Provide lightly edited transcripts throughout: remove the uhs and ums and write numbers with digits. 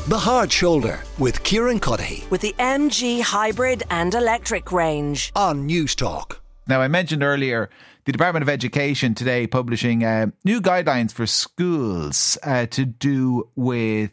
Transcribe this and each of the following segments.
The Hard Shoulder with Kieran Cuddihy with the MG hybrid and electric range on News Talk. Now, I mentioned earlier the Department of Education today publishing new guidelines for schools to do with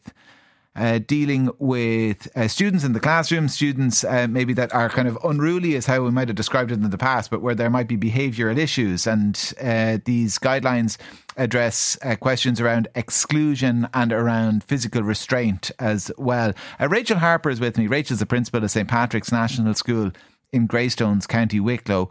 dealing with students in the classroom, students maybe that are kind of unruly is how we might have described it in the past, but where there might be behavioural issues. And these guidelines address questions around exclusion and around physical restraint as well. Rachel Harper is with me. Rachel's the principal of St. Patrick's National School in Greystones, County Wicklow.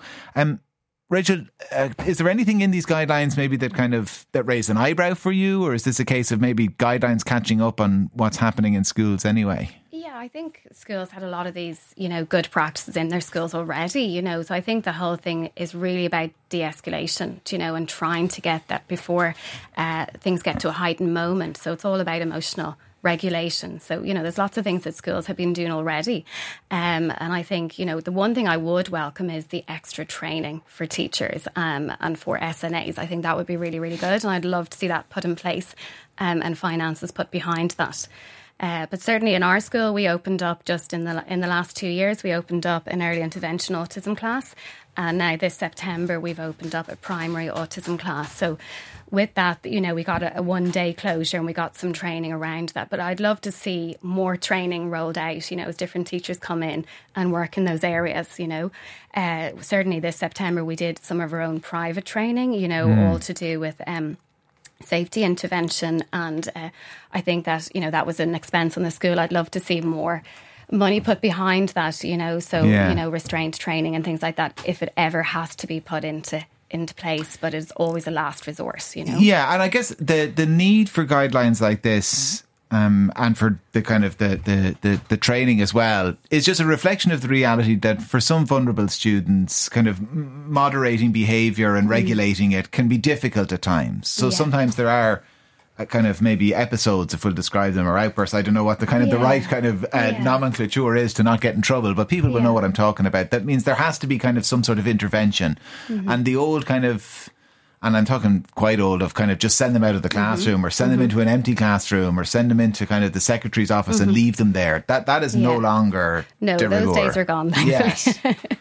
Rachel, is there anything in these guidelines maybe that raised an eyebrow for you, or is this a case of maybe guidelines catching up on what's happening in schools anyway? Yeah, I think schools had a lot of these, good practices in their schools already, so I think the whole thing is really about de-escalation, and trying to get that before things get to a heightened moment. So it's all about emotional regulation. So, there's lots of things that schools have been doing already. And I think, the one thing I would welcome is the extra training for teachers and for SNAs. I think that would be really, really good. And I'd love to see that put in place and finances put behind that. But certainly in our school, we opened up just in the last 2 years, we opened up an early intervention autism class. And now this September, we've opened up a primary autism class. So with that, we got a one-day closure and we got some training around that. But I'd love to see more training rolled out, as different teachers come in and work in those areas, Certainly this September, we did some of our own private training, all to do with safety intervention. And I think that, that was an expense on the school. I'd love to see more money put behind that, restraint training and things like that, if it ever has to be put into place, but it's always a last resort, Yeah, and I guess the need for guidelines like this and for the kind of the training as well is just a reflection of the reality that for some vulnerable students, kind of moderating behaviour and regulating it can be difficult at times. So sometimes there are kind of maybe episodes, if we'll describe them, or outbursts. I don't know what the kind of the right kind of nomenclature is to not get in trouble, but people will know what I'm talking about. That means there has to be kind of some sort of intervention. And the old kind of, and I'm talking quite old, of kind of just send them out of the classroom or send them into an empty classroom or send them into kind of the secretary's office and leave them there. That is no longer de rigueur. Those days are gone. Yes.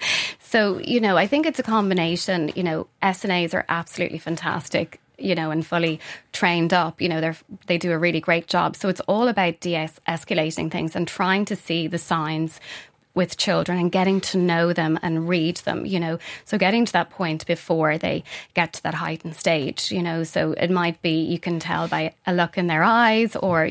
So, I think it's a combination. SNAs are absolutely fantastic, and fully trained up, they do a really great job. So it's all about de-escalating things and trying to see the signs with children and getting to know them and read them, so getting to that point before they get to that heightened stage, so it might be, you can tell by a look in their eyes or,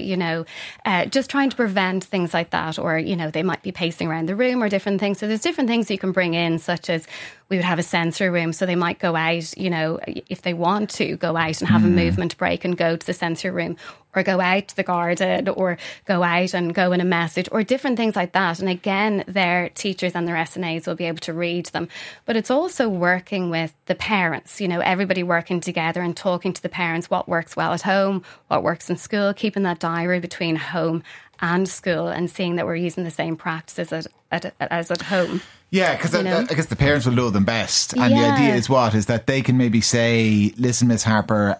just trying to prevent things like that, or, they might be pacing around the room or different things. So there's different things you can bring in, such as we would have a sensory room, so they might go out, if they want to go out and have a movement break and go to the sensory room, or go out to the garden, or go out and go in a message, or different things like that. And again, their teachers and their SNAs will be able to read them. But it's also working with the parents, everybody working together and talking to the parents, what works well at home, what works in school, keeping that diary between home and school and seeing that we're using the same practices as at home. Yeah, because I guess the parents will know them best. And the idea is that they can maybe say, listen, Miss Harper,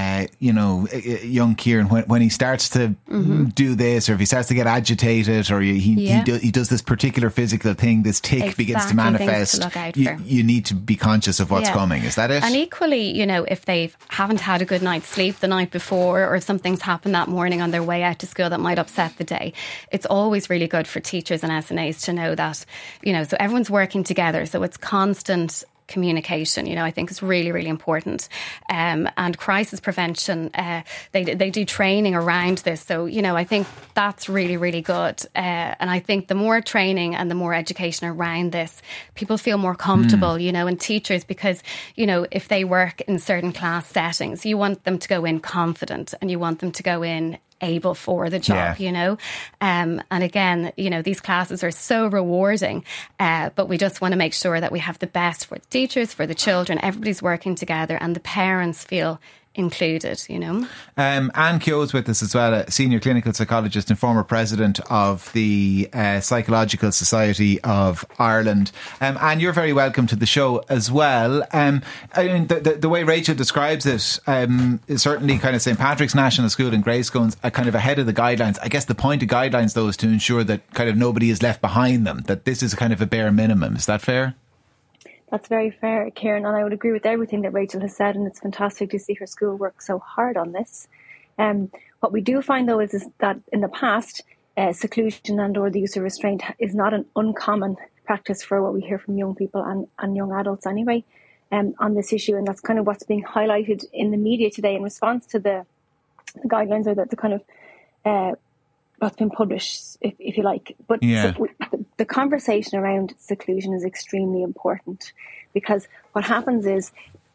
young Kieran, when he starts to do this, or if he starts to get agitated, or he does this particular physical thing, this tic begins to manifest, you need to be conscious of what's coming. Is that it? And equally, if they haven't had a good night's sleep the night before, or if something's happened that morning on their way out to school that might upset the day, it's always really good for teachers and SNAs to know that, so everyone's working together. So it's constant communication, I think is really, really important. And crisis prevention, they do training around this. So, I think that's really, really good. And I think the more training and the more education around this, people feel more comfortable, and teachers, because, if they work in certain class settings, you want them to go in confident and you want them to go in able for the job, and again, these classes are so rewarding, but we just want to make sure that we have the best for the teachers, for the children, everybody's working together, and the parents feel included, Anne Keogh is with us as well, a senior clinical psychologist and former president of the Psychological Society of Ireland. Anne, you're very welcome to the show as well. I mean, the way Rachel describes it, is certainly kind of St. Patrick's National School in Greystones are kind of ahead of the guidelines. I guess the point of guidelines, though, is to ensure that kind of nobody is left behind them, that this is kind of a bare minimum. Is that fair? That's very fair, Kieran, and I would agree with everything that Rachel has said, and it's fantastic to see her school work so hard on this. What we do find, though, is that in the past, seclusion and or the use of restraint is not an uncommon practice for what we hear from young people and young adults anyway, on this issue, and that's kind of what's being highlighted in the media today in response to the guidelines, or the kind of what's been published, if you like. But the conversation around seclusion is extremely important, because what happens is,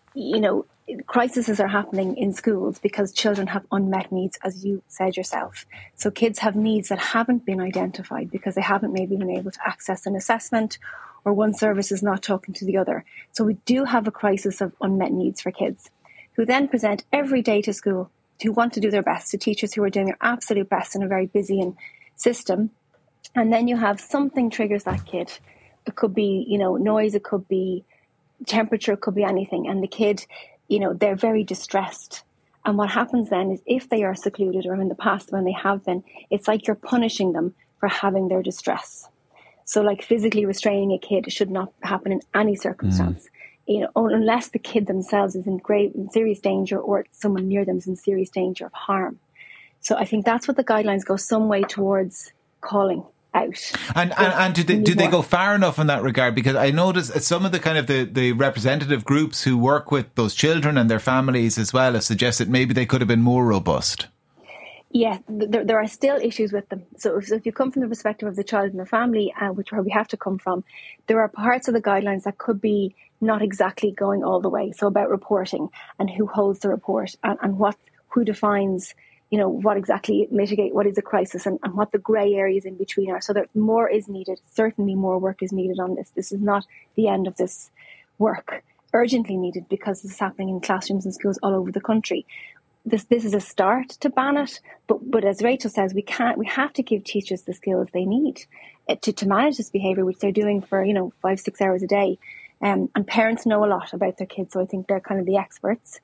crises are happening in schools because children have unmet needs, as you said yourself. So kids have needs that haven't been identified because they haven't maybe been able to access an assessment, or one service is not talking to the other. So we do have a crisis of unmet needs for kids, who then present every day to school, who want to do their best, to teachers who are doing their absolute best in a very busy system. And then you have something triggers that kid. It could be, noise, it could be temperature, it could be anything. And the kid, they're very distressed. And what happens then is, if they are secluded, or in the past when they have been, it's like you're punishing them for having their distress. So like physically restraining a kid should not happen in any circumstance. Unless the kid themselves is in serious danger, or someone near them is in serious danger of harm. So I think that's what the guidelines go some way towards calling out. And do they go far enough in that regard? Because I notice some of the kind of the representative groups who work with those children and their families as well have suggested maybe they could have been more robust. Yeah, there are still issues with them. So if you come from the perspective of the child and the family, which where we have to come from, there are parts of the guidelines that could be not exactly going all the way. So about reporting and who holds the report, and who defines, what exactly mitigate, what is a crisis, and what the grey areas in between are. So that more is needed. Certainly more work is needed on this. This is not the end of this work. Urgently needed, because this is happening in classrooms and schools all over the country. This is a start to ban it, but as Rachel says, we have to give teachers the skills they need to manage this behaviour, which they're doing for 5-6 hours a day. And parents know a lot about their kids, so I think they're kind of the experts.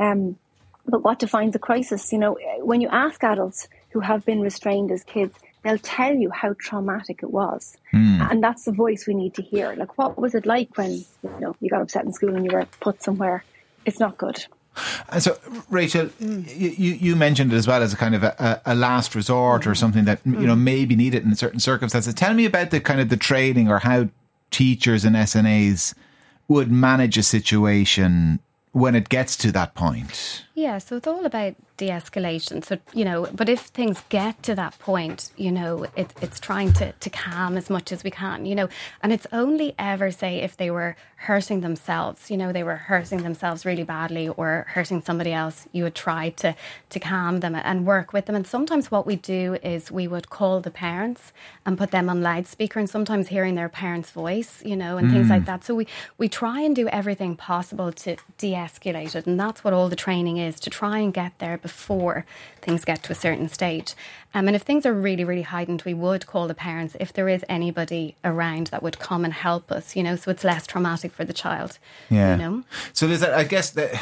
But what defines a crisis? When you ask adults who have been restrained as kids, they'll tell you how traumatic it was. And that's the voice we need to hear. Like, what was it like when you got upset in school and you were put somewhere? It's not good. And so, Rachel, you mentioned it as well as a kind of a last resort, or something that may be needed in certain circumstances. Tell me about the kind of the training, or how teachers and SNAs would manage a situation when it gets to that point. Yeah, so it's all about de-escalation. So, but if things get to that point, it's trying to calm as much as we can, and it's only ever, say, if they were hurting themselves, they were hurting themselves really badly or hurting somebody else, you would try to calm them and work with them. And sometimes what we do is we would call the parents and put them on loudspeaker, and sometimes hearing their parents' voice, and things like that. So we try and do everything possible to de-escalate it. And that's what all the training is, to try and get there before things get to a certain stage. And if things are really, really heightened, we would call the parents if there is anybody around that would come and help us, so it's less traumatic for the child. Yeah. So there's I guess that,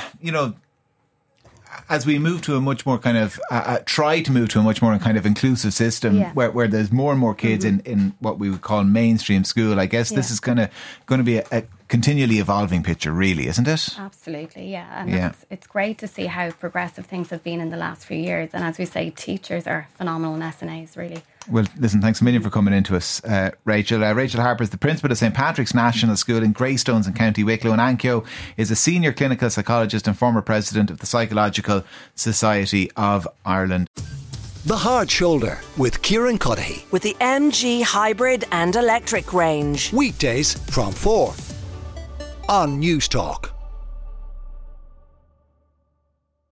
as we move to a much more kind of try to move to a much more kind of inclusive system, where there's more and more kids in what we would call mainstream school, I guess this is going to be a continually evolving picture, really, isn't it? Absolutely, yeah. And it's great to see how progressive things have been in the last few years. And as we say, teachers are phenomenal in SNAs, really. Well, listen, thanks a million for coming into us, Rachel. Rachel Harper is the principal of St. Patrick's National School in Greystones in County Wicklow, and Anne Keogh is a senior clinical psychologist and former president of the Psychological Society of Ireland. The Hard Shoulder with Kieran Cuddihy. With the MG hybrid and electric range. Weekdays from 4 on News Talk.